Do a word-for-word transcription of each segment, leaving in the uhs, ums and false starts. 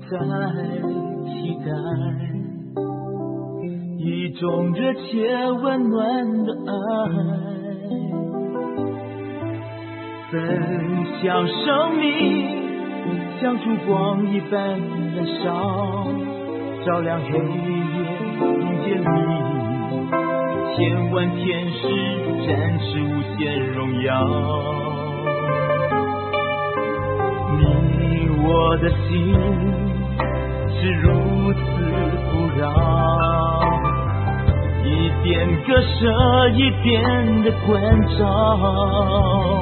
在期待一种热切温暖的爱，分享生命像烛光一般燃烧，照亮黑夜迎接你，千万天使展示无限荣耀。你我的心是如此富饶，一点割舍，一点的关照，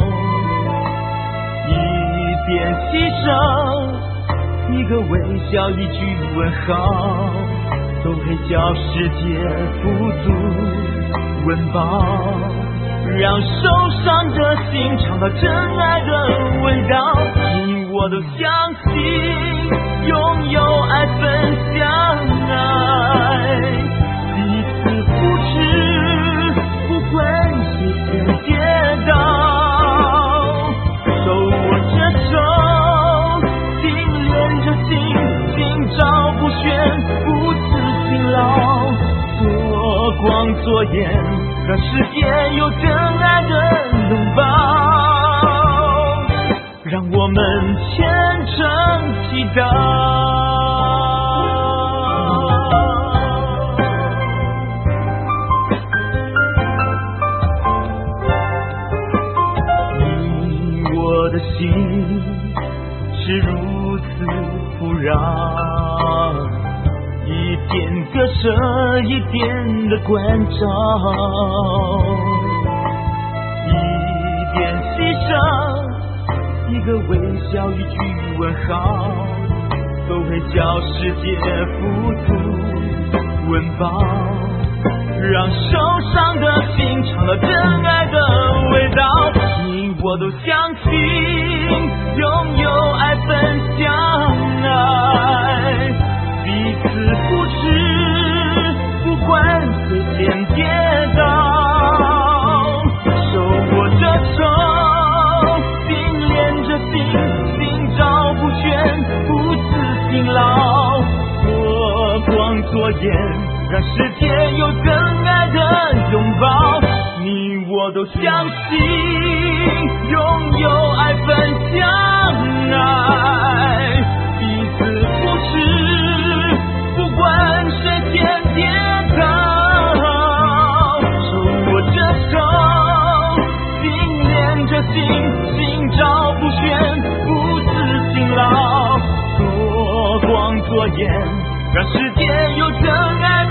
一点牺牲，一个微笑，一句问好，都会叫世界富足温饱，让受伤的心尝到真爱的味道。你我都相信拥有爱，分享爱，彼此扶持，不管谁先跌倒，手握着手，心连着心，心照不宣，不辞辛劳，做光做盐，让世界有真爱的拥抱，让我们虔诚祈祷。你我的心是如此富饶，一点割舍，一点的关照，一点牺牲，一个微笑，一句问好，都会叫世界富足温饱，让受伤的心尝到真爱的味道。你我都相信拥有爱，分享爱，彼此扶持，不管谁先跌倒，手握着手，心连着心，心照不宣，不辞辛劳，做光做盐，让世界有真爱的拥抱。你我都相信拥有爱，分享爱，彼此扶持，不管谁先跌倒，手握着手，心连着心，心照不宣，不辞辛劳，做光做盐，让世界有真爱